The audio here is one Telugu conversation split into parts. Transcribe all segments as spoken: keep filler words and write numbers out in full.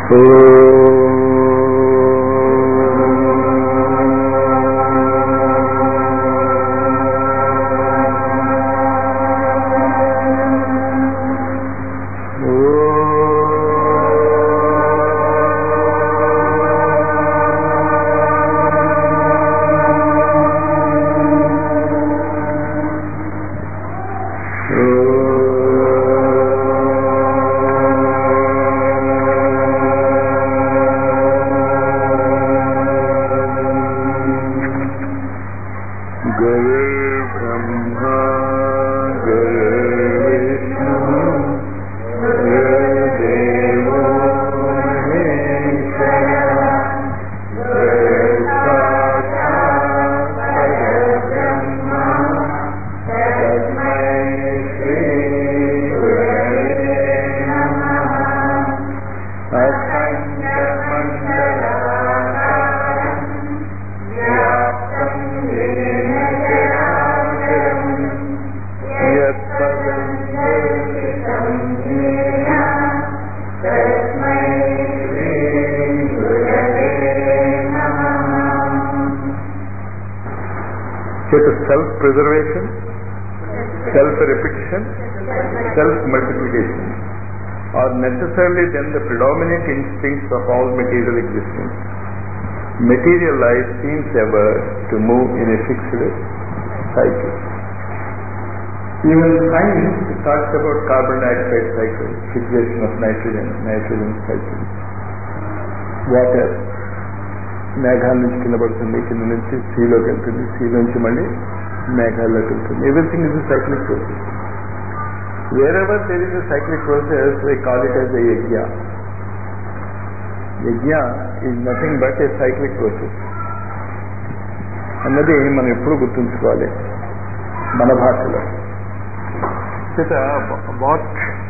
Self-preservation, self-repetition, self-multiplication are necessarily then the predominant instincts of all material existence. Material life seems ever to move in a fixed cycle. Even science talks about carbon dioxide cycle, fixation of nitrogen, nitrogen cycle. Water మేఘాల నుంచి కింద పడుతుంది, కింద నుంచి సీలోకి వెళ్తుంది, సీ నుంచి మళ్ళీ మేఘాల్లోకి వెళ్తుంది. Everything is a cyclic process. Wherever there is a cyclic process, we call it as a yajna. Yajna is nothing but a cyclic process. అన్నది మనం ఎప్పుడు గుర్తుంచుకోవాలి మన భాషలో. What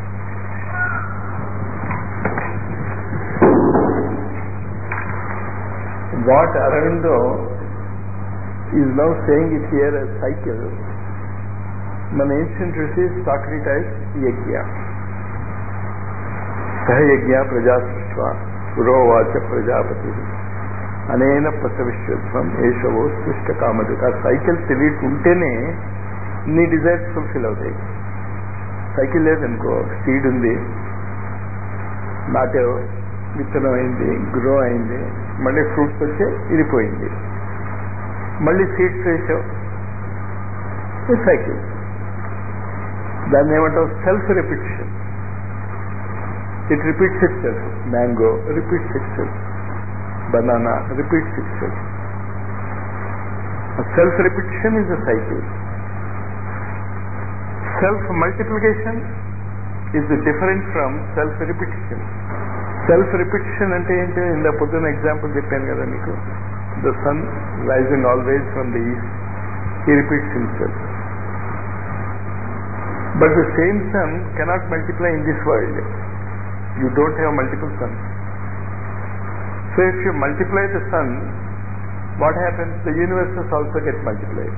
What Aurobindo is now saying it here as cycle, మన ancient ఋషis talked it as yajna. సహయజ్ఞ ప్రజాసృష్ట్వా పురోవాచ ప్రజాపతి అనేన ప్రసవిశ్వత్వం ఏషవో సృష్ట కామధుక. ఆ సైకిల్ తెలియకుంటేనే నీ డిజైర్స్ ఫుల్ఫిల్ అవుతాయి. సైకిల్ లేదనుకో, సీడ్ ఉంది, నాటే విత్తనం అయింది, గ్రో అయింది, మళ్ళీ ఫ్రూట్స్ వచ్చే ఇరిపోయింది, మళ్ళీ సీడ్స్ వేసావు, సైకిల్. దాన్ని ఏమంటావు? Self repetition. It repeats itself. Mango repeats itself, banana repeats itself. Self repetition is a cycle. Self multiplication is different from self repetition. Self repetition అంటే ఏంటి? ఇందా పొద్దున్న ఎగ్జాంపుల్ చెప్పాను కదా మీకు. The sun rising always from the east, he repeats himself. But the same sun cannot multiply in this world. You don't have multiple suns. So if you multiply the sun, what happens? The universes also get multiplied.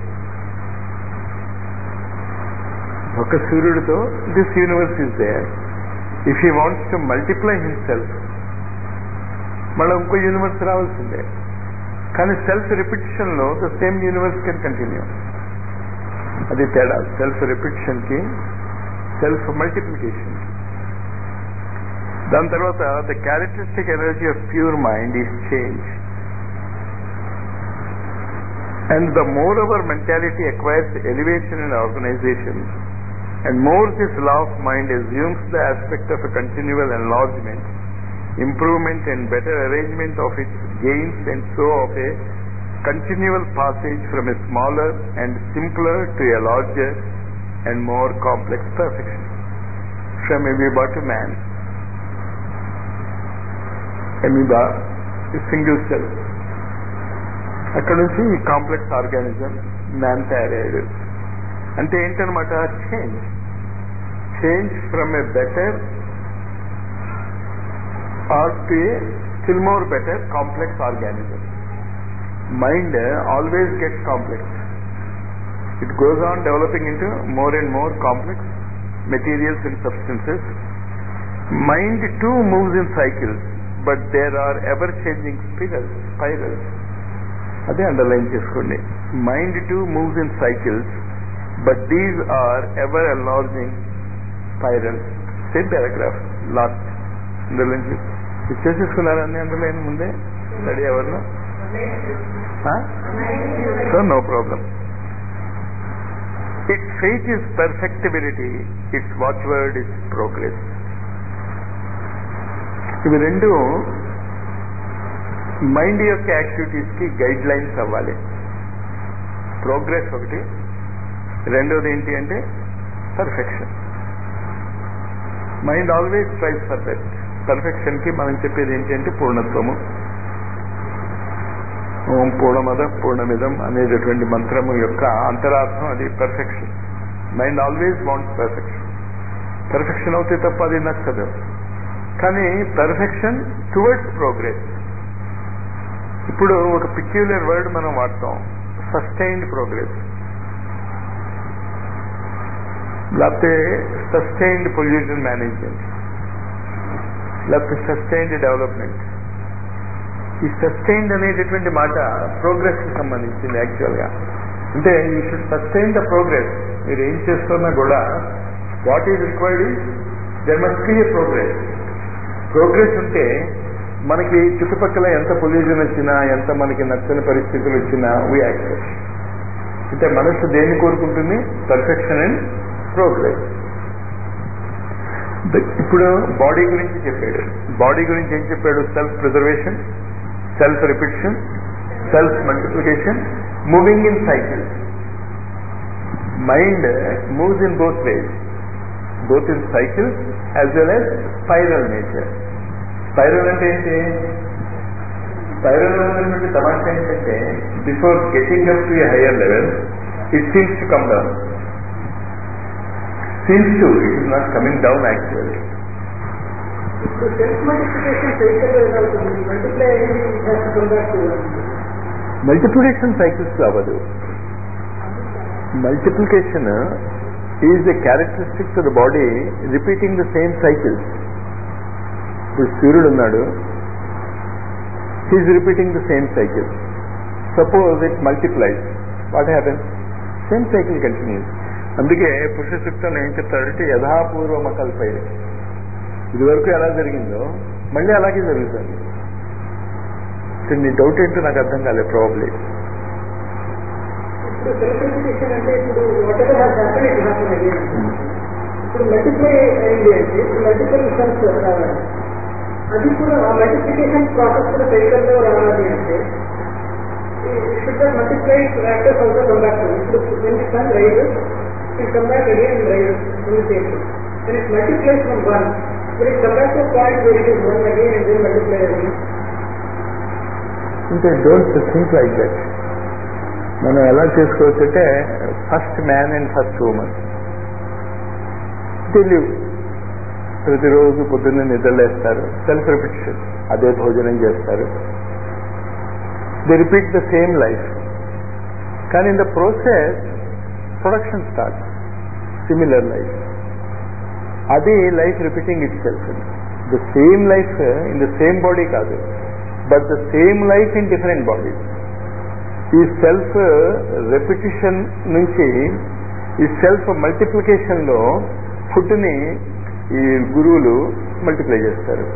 ఒక సూర్యుడితో this universe is there. If he wants to multiply himself, మళ్ళీ ఇంకో యూనివర్స్ రావాల్సిందే. కానీ సెల్ఫ్ రిపిటిషన్లో the same universe can continue. అది తేడా సెల్ఫ్ రిపిటిషన్కి, సెల్ఫ్ మల్టిప్లికేషన్కి. దాని తర్వాత the characteristic energy of pure mind is change. And the more our mentality acquires elevation in organisation, and more this law of mind assumes the aspect of a continual enlargement, improvement and better arrangement of its gains, and so of a continual passage from a smaller and simpler to a larger and more complex perfection. From amoeba to man. Amoeba is single cell. అక్కడ నుంచి ఈ కాంప్లెక్స్ ఆర్గానిజం మ్యాన్ తయారయ్యాడు. అంటే ఏంటనమాట? Change. Change from a better or to a still more better complex organism. Mind always gets complex. It goes on developing into more and more complex materials and substances. Mind too moves in cycles, but there are ever changing spirals, spirals. అదే అండర్లైన్ చేసుకోండి. Mind too moves in cycles, but these are ever enlarging spirals. Same paragraph last underline చేసేసుకున్నారా అన్ని అండర్లైన్ ముందే స్టడీ అవర్లో? So no problem. Its fate is perfectibility, its watchword is progress. ఇవి రెండు మైండ్ యొక్క యాక్టివిటీస్ కి గైడ్ లైన్స్ అవ్వాలి. ప్రోగ్రెస్ ఒకటి, రెండోది ఏంటి అంటే perfection. Mind always tries perfect. Perfection కి మనం చెప్పేది ఏంటి అంటే పూర్ణత్వము. ఓం పూర్ణమద పూర్ణమిదం అనేటటువంటి మంత్రము యొక్క అంతరార్థం అది perfection. Mind always wants perfection. పర్ఫెక్షన్ అవుతే తప్ప అది నచ్చదు. కానీ పర్ఫెక్షన్ టువర్డ్స్ ప్రోగ్రెస్. ఇప్పుడు ఒక పిక్యులర్ వర్డ్ మనం వాడతాం, సస్టైన్డ్ ప్రోగ్రెస్, లేకపోతే సస్టైన్డ్ పొల్యూషన్ మేనేజ్మెంట్, లేకపోతే సస్టైన్డ్ డెవలప్మెంట్. ఈ సస్టైన్డ్ అనేటటువంటి మాట ప్రోగ్రెస్ కి సంబంధించింది యాక్చువల్ గా. అంటే you should sustain the progress. మీరు ఏం చేస్తున్నా కూడా what is required is there must be a progress. Progress ఉంటే మనకి చుట్టుపక్కల ఎంత పొల్యూషన్ వచ్చినా, ఎంత మనకి నచ్చని పరిస్థితులు వచ్చినా వీ యాక్సెప్ట్. అంటే మనసు దేన్ని కోరుకుంటుంది? Perfection and progress. ఇప్పుడు బాడీ గురించి చెప్పాడు. బాడీ గురించి ఏం చెప్పాడు? Self preservation, self repetition, self multiplication, moving in cycles. Mind moves in both ways, both in cycles as well as spiral nature. Spiral అంటే ఏంటి? స్పైరల్ ఉన్నటువంటి తమాషా ఏంటంటే before getting up to a higher level it seems to come down. Seems to, it is not coming down actually. Multiplication cycles అవ్వదు. Multiplication is a characteristic to the body repeating the same cycles. ఇప్పుడు సూర్యుడు ఉన్నాడు, he is repeating the same cycle. Suppose it multiplies, what happens? Same cycle continues. అందుకే పురుష సూక్తంలో ఏం చెప్తారంటే యథాపూర్వం అకల్పై, ఇదివరకు ఎలా జరిగిందో మళ్ళీ అలాగే జరుగుతుంది. నీ డౌట్ ఏంటో నాకు అర్థం కాలేదు. ప్రాబ్లీ అది కూడా ఆ మల్టిప్లికేషన్ ప్రాసెస్ కూడా సైకిల్లో రావాలి అంటే should the multiplied factors also come back to it. When it comes rise, it come back again and rise in the same way. When it multiplies from one, when it come back to a point where it is one again and then multiply again. అంటే డోంట్ థింక్ లైక్ దట్. మనం ఎలా చేసుకోవచ్చు అంటే first man and first women తెలియవు. ప్రతిరోజు పొద్దున్నే నిద్రలేస్తారు, సెల్ఫ్ రిపిటిషన్, అదే భోజనం చేస్తారు, they repeat the same life. కానీ in the process production start similar life. అది life repeating itself. The same life in the same body కాదు, but the same life in different bodies. ఈ సెల్ఫ్ రెపిటిషన్ నుంచి ఈ సెల్ఫ్ మల్టిప్లికేషన్లో ఫుడ్ని ఈ గురువులు మల్టిప్లై చేస్తారు.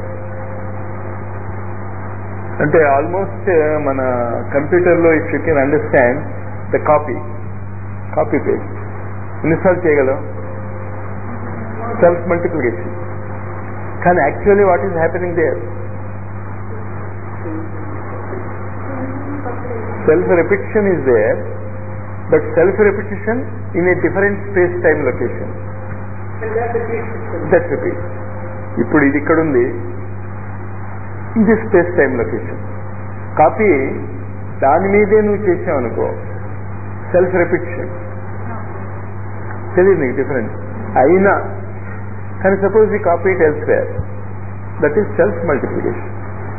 అంటే ఆల్మోస్ట్ మన కంప్యూటర్లో if you can understand the copy copy paste ఎన్నిసార్లు చేయగలం? Self multiplication. కానీ actually what is happening there? Self repetition is there, but self repetition in a different space time location. That repeats. ఇప్పుడు ఇది ఇక్కడ ఉంది, ఇది స్పేస్ టైం లొకేషన్. కాపీ దాని మీదే నువ్వు చేసావు అనుకో, సెల్ఫ్ రెపిటిషన్. తెలియదు నీకు డిఫరెన్స్ అయినా. కానీ సపోజ్ ఈ copy it elsewhere, that is self multiplication.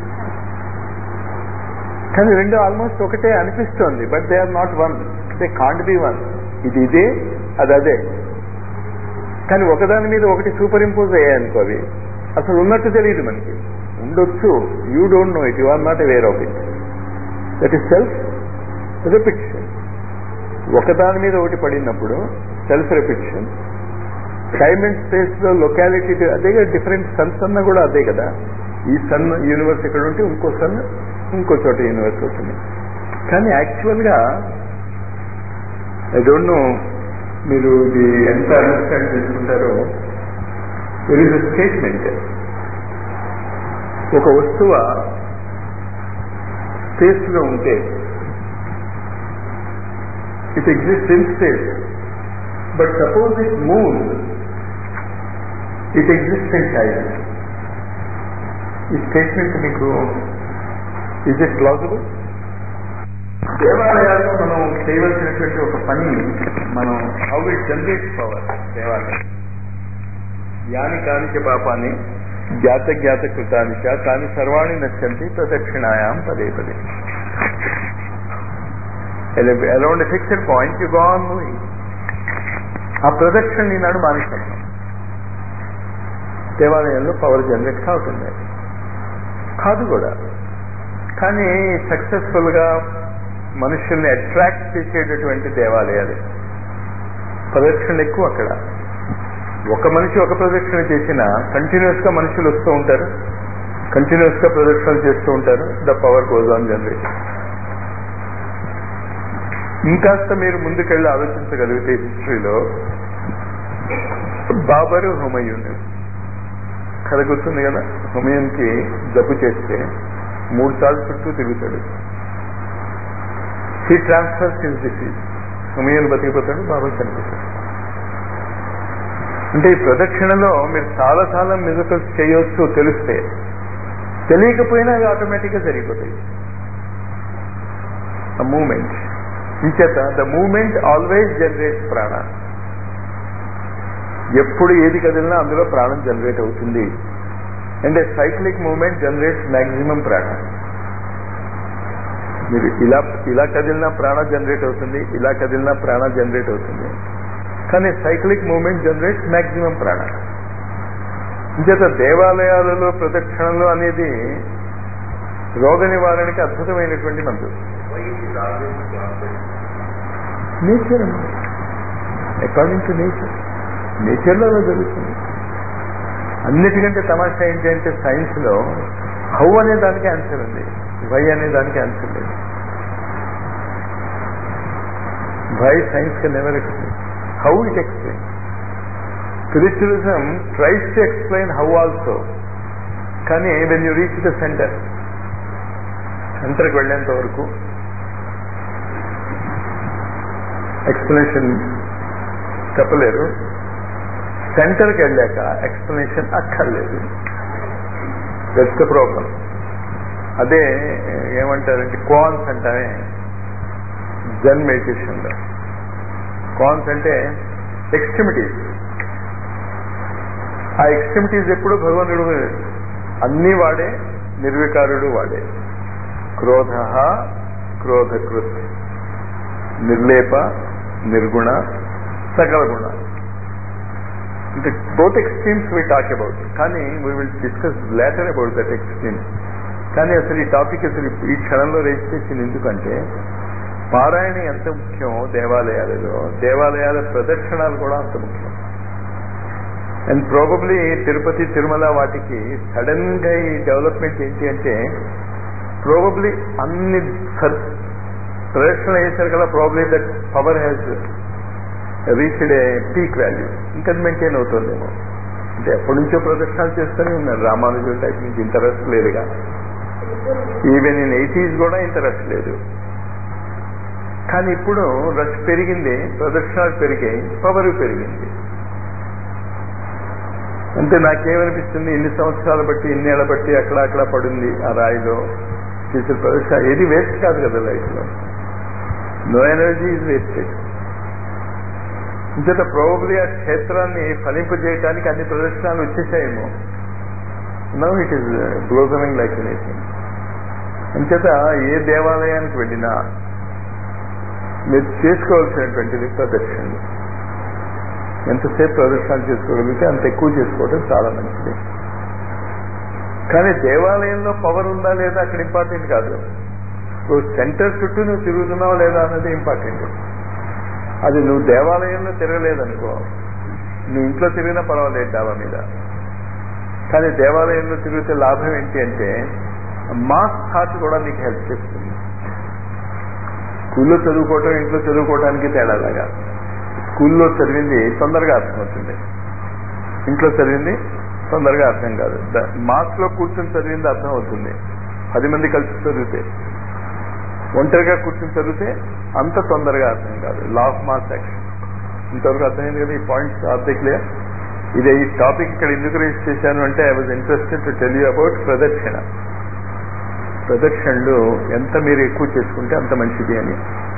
కానీ రెండు ఆల్మోస్ట్ ఒకటే అనిపిస్తోంది, but they are not one. They can't be one. ఇది ఇదే, అది అదే. కానీ ఒకదాని మీద ఒకటి సూపర్ ఇంపోజ్ అయ్యాయనుకో, అవి అసలు ఉన్నట్టు తెలియదు మనకి. ఉండొచ్చు. You don't know it, you are not aware of it. That is self repetition. ఒకదాని మీద ఒకటి పడినప్పుడు self repetition. Time and space లో లొకాలిటీ అదే కదా, డిఫరెంట్ సన్స్ అన్నా కూడా అదే కదా. ఈ సన్ యూనివర్స్ ఇక్కడ ఉంటే ఇంకో సన్ ఇంకో చోట యూనివర్స్ అవుతుంది. కానీ యాక్చువల్గా ఐ డోంట్ నో మీరు ఇది ఎంత అండర్స్టాండ్ చేసుకుంటారో. దెర్ ఈజ్ ఎ స్టేట్మెంట్, ఒక వస్తువు స్పేస్ లో ఉంటే it exist in space, but suppose it moves, it exist in time. ఈ స్టేట్మెంట్ మీకు ఇజ్ ఇట్ ప్లాజిబుల్? దేవాలయాల్లో మనం చేయవలసినటువంటి ఒక పని, మనం హౌ ఇట్ జనరేట్స్ పవర్. దేవాలయం యాని కానిచ పాపాన్ని జ్ఞాత జ్ఞాత కృతానిచ కాని సర్వాణి నశ్యంతి ప్రదక్షిణాయాం పదే పదే. Around a fixed point you go on moving. ఆ ప్రదక్షిణ ఈనాడు మానేస్తాం. దేవాలయంలో పవర్ జనరేట్ కావుతుంది కాదు కూడా. కానీ సక్సెస్ఫుల్ గా మనుషుల్ని అట్రాక్ట్ చేసేటటువంటి దేవాలయాలు ప్రదక్షిణలు ఎక్కువ. అక్కడ ఒక మనిషి ఒక ప్రదక్షిణ చేసినా కంటిన్యూస్ గా మనుషులు వస్తూ ఉంటారు, కంటిన్యూస్ గా ప్రదక్షిణలు చేస్తూ ఉంటారు. The power goes on generate. ఇంకాస్త మీరు ముందుకెళ్ళి ఆలోచించగలిగితే హిస్టరీలో బాబరు హుమయూన్ కథ గుర్తుంది కదా. హుమయూన్ కి జబ్బు చేస్తే మూడు సార్లు చుట్టూ తిరుగుతాడు. He transfers his disease. Humayun బతికిపోతాడు, బాబర్ చనిపోతాడు. అంటే ఈ ప్రదక్షిణలో మీరు చాలా చాలా మ్యూజికల్స్ చేయవచ్చు తెలిస్తే, తెలియకపోయినా అవి ఆటోమేటిక్గా జరిగిపోతాయి. ఆ మూమెంట్ ఇంచేత ద మూమెంట్ ఆల్వేస్ జనరేట్స్ ప్రాణ. ఎప్పుడు ఏది కదిలినా అందులో ప్రాణం జనరేట్ అవుతుంది. And a cyclic moment generates maximum prana. మీరు ఇలా ఇలా కదిలినా ప్రాణ జనరేట్ అవుతుంది, ఇలా కదిలినా ప్రాణ జనరేట్ అవుతుంది. కానీ సైక్లిక్ మూమెంట్ జనరేట్స్ మ్యాక్సిమం ప్రాణ. ఇంచేత దేవాలయాలలో ప్రదక్షిణలు అనేది రోగ నివారణకి అద్భుతమైనటువంటి మందు. నేచర్ అకార్డింగ్ టు నేచర్, నేచర్లో అలా జరుగుతుంది. అన్నిటికంటే తమాషా ఏంటి అంటే సైన్స్ లో హౌ అనే దానికి ఆన్సర్ ఉంది, వై అనే దానికి ఆన్సర్ లేదు. Why science can never explain, how it explain. Spiritualism tries to explain how also. కానీ when you reach the center, సెంటర్కి వెళ్ళేంత వరకు ఎక్స్ప్లెనేషన్ చెప్పలేరు. సెంటర్కి వెళ్ళాక ఎక్స్ప్లెనేషన్ అక్కర్లేదు. That's the problem. అదే ఏమంటారంటే క్వాన్స్ అంటారే జన్ మెడిటేషన్లో. క్వాన్స్ అంటే ఎక్స్ట్రిమిటీస్. ఆ ఎక్స్ట్రిమిటీస్ ఎప్పుడు భగవంతుడు అన్నీ వాడే, నిర్వికారుడు వాడే. క్రోధ క్రోధకృత్, నిర్లేప నిర్గుణ సకల గుణ. అంటే both extremes we talk about. కానీ we will discuss later about that extremes. కానీ అసలు ఈ టాపిక్ అసలు ఈ క్షణంలో రేస్ చేసింది ఎందుకంటే పారాయణ ఎంత ముఖ్యం దేవాలయాలలో, దేవాలయాల ప్రదక్షిణాలు కూడా అంత ముఖ్యం. అండ్ ప్రాబబ్లీ తిరుపతి తిరుమల వాటికి సడన్ గా ఈ డెవలప్మెంట్ ఏంటి అంటే ప్రాబబ్లీ అన్ని ప్రదక్షిణ చేశారు కదా, probably that power has reached a peak value. ఇంకా మెయింటైన్ అవుతుందేమో. అంటే ఎప్పటి నుంచో ప్రదక్షిణాలు చేస్తూనే ఉన్నారు. రామానుజుల టైప్ నుంచి ఇంట్రెస్ట్ లేదుగా. ఈవెన్ ఇన్ ఎయిటీస్ కూడా ఇంట్రెస్ట్ లేదు. కానీ ఇప్పుడు రష్ పెరిగింది, ప్రదక్షిణాలు పెరిగాయి, పవర్ పెరిగింది. అంటే నాకేమనిపిస్తుంది, ఇన్ని సంవత్సరాలు బట్టి ఇన్నేళ్ల బట్టి అక్కడ అక్కడ పడింది ఆ రాయిలో చేసే ప్రదక్షిణ ఏది వేస్ట్ కాదు కదా లైఫ్లో. No energy is wasted. ఇంచేత ప్రాబబ్లీ ఆ క్షేత్రాన్ని ఫలింపజేయడానికి అన్ని ప్రదర్శనలు వచ్చేసాయేమో. Now it is blossoming like anything. అంచేత ఏ దేవాలయానికి వెళ్ళినా మీరు చేసుకోవాల్సినటువంటిది ప్రదర్శనలు. ఎంతసేపు ప్రదర్శనలు చేసుకోగలిగితే అంత ఎక్కువ చేసుకోవడం చాలా మంచిది. కానీ దేవాలయంలో పవర్ ఉందా లేదా అక్కడ ఇంపార్టెంట్ కాదు. నువ్వు సెంటర్ చుట్టూ నువ్వు తిరుగుతున్నావా లేదా అన్నది ఇంపార్టెంట్. అది నువ్వు దేవాలయంలో తిరగలేదనుకో, నువ్వు ఇంట్లో తిరిగినా పర్వాలేదు డాబా మీద, కానీ దేవాలయంలో తిరిగితే లాభం ఏంటి అంటే మాస్ థాట్ కూడా నీకు హెల్ప్ చేస్తుంది. స్కూల్లో చదువుకోవటం ఇంట్లో చదువుకోవడానికి తేడాలాగా. స్కూల్లో చదివింది తొందరగా అర్థమవుతుంది, ఇంట్లో చదివింది తొందరగా అర్థం కాదు. మాస్లో కూర్చొని చదివింది అర్థం అవుతుంది పది మంది కలిసి చదివితే. ఒంటరిగా కూర్చొని చదివితే అంత తొందరగా అర్థం కాదు. Law of mass action. ఇంతవరకు అర్థమైంది కదా ఈ పాయింట్స్? ఆర్తే క్లియర్? ఇదే ఈ టాపిక్ ఇక్కడ ఎందుకు రేస్ చేశాను అంటే I was interested to tell you about ప్రదక్షిణ. ప్రదక్షిణలు ఎంత మీరు ఎక్కువ చేసుకుంటే అంత మంచిది అని.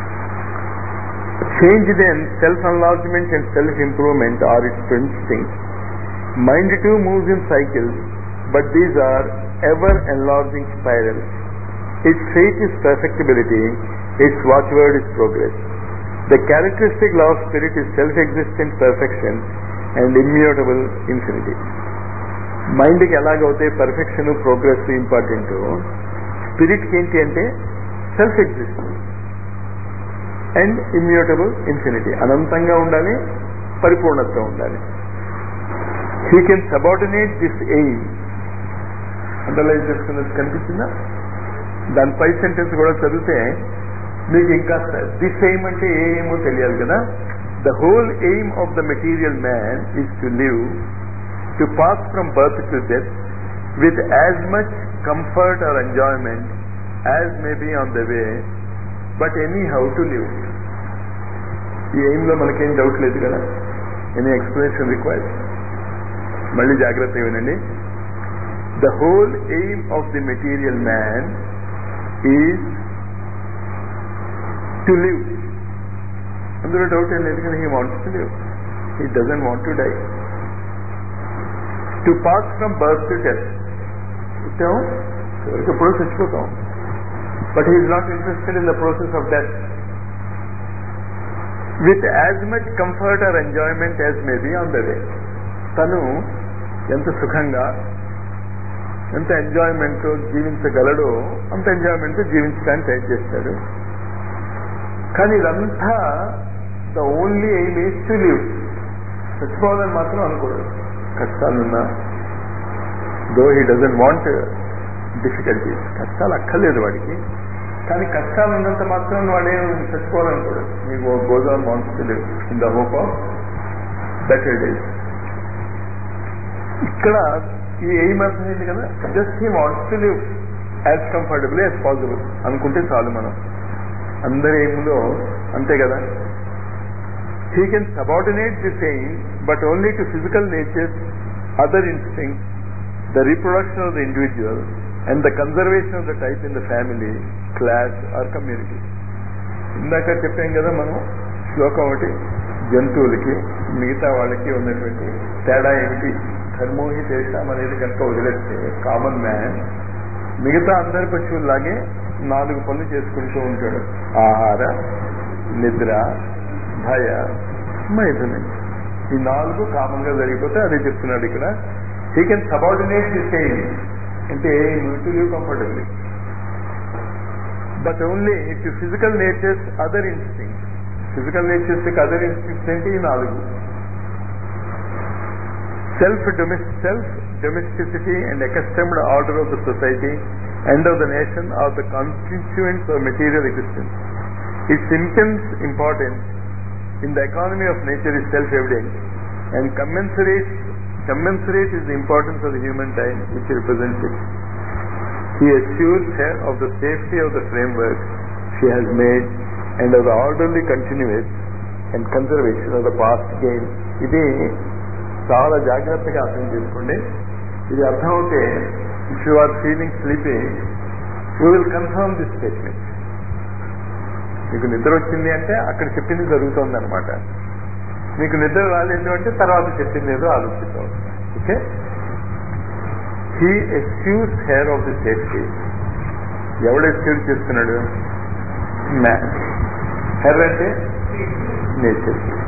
Change then self enlargement and self improvement are its instincts. Mind too moves in cycles, but these are ever enlarging spirals. Its fate is perfectibility, its watchword is progress. The characteristic law of spirit is self-existent perfection and immutable infinity. మైండ్కి ఎలాగైతే పర్ఫెక్షన్ ప్రోగ్రెస్ ఇంపార్టెంట్, స్పిరిట్కి ఏంటి అంటే self existence and immutable infinity. అనంతంగా ఉండాలి, పరిపూర్ణత ఉండాలి. He can subordinate this aim. Underline చేసుకున్నది కనిపిస్తుందా? దాని పై సెంటెన్స్ కూడా చదివితే మీకు ఇంకా దిస్ ఎయిమ్ అంటే ఏ ఏమో తెలియాలి కదా. The whole aim of the material man is to live, to pass from birth to death with as much comfort or enjoyment as may be on the way, but anyhow to live. ఈ ఎయిమ్లో మనకేం డౌట్ లేదు కదా. Any explanation required? మళ్ళీ జాగ్రత్తగా వినండి. The whole aim of the material man is to live. అందులో డౌట్ ఏం లేదు కదా. He wants to live, he doesn't want to die. To pass from birth to death. ఇచ్చాము ఎప్పుడో చచ్చిపోతాం, but he is not interested in the process of death. With as much comfort or enjoyment as may be on the way. తను ఎంత సుఖంగా ఎంత ఎంజాయ్మెంట్ జీవించగలడో అంత ఎంజాయ్మెంట్ జీవించడానికి ట్రై చేస్తాడు. కానీ ఇదంతా the only aim is to live. చచ్చిపోవాలని మాత్రం అనుకోడు. కష్టాలున్నా, though he doesn't want difficulties, కష్టాలు అక్కర్లేదు వాడికి, కానీ కష్టాలు ఉన్నంత మాత్రం వాడే చచ్చిపోవాలనుకోడు. మీకు goes on wants to live in the hope of better days. ఇక్కడ ఈ ఎయిమ్ అర్థమైంది కదా. Just he wants to live as comfortable as possible అనుకుంటే చాలు. మనం అందరి ఎయిమ్లో అంతే కదా. He can subordinate this aim but only to physical natures, other instincts, the reproduction of the individual and the conservation of the type in the family, class or community. ఇందాక చెప్పాం కదా మనం శ్లోకం ఒకటి, జంతువులకి మిగతా వాళ్ళకి ఉన్నటువంటి తేడా ఏమిటి. ధర్మోహి తేషాం అనేది కనుక వదిలేస్తే కామన్ మ్యాన్ మిగతా అందరి పశువుల్లాగే నాలుగు పనులు చేసుకుంటూ ఉంటాడు. ఆహార, నిద్ర, భయ, మైథునం. ఈ నాలుగు కామన్ గా జరిగిపోతే అదే చెప్తున్నాడు ఇక్కడ. He can subordinate this aim అంటే to live comfortably, but only to physical natures, other instincts. Physical natures other instincts అంటే ఈ నాలుగు. Self self domesticity and accustomed order of the society and of the nation are the constituents of material existence. Its intense importance in the economy of nature is self-evident, and commensurate commensurate is the importance of the human time which represents it. He assures her of the safety of the framework she has made and of the orderly continuance and conservation of the past gain. ఇది చాలా జాగ్రత్తగా అర్థం చేసుకోండి. ఇది అర్థమవుతే if you are feeling sleepy you will confirm this statement. మీకు నిద్ర వచ్చింది అంటే అక్కడ చెప్పింది జరుగుతుంది అనమాట. మీకు నిద్ర రాలేదు అంటే తర్వాత చెప్పింది ఏదో ఆలోచిస్తాం. Okay. He excuses heir of the safety. ఎవడు ఎస్క్యూజ్ చేస్తున్నాడు? మ్యాన్. హెయిర్ అంటే నేచర్.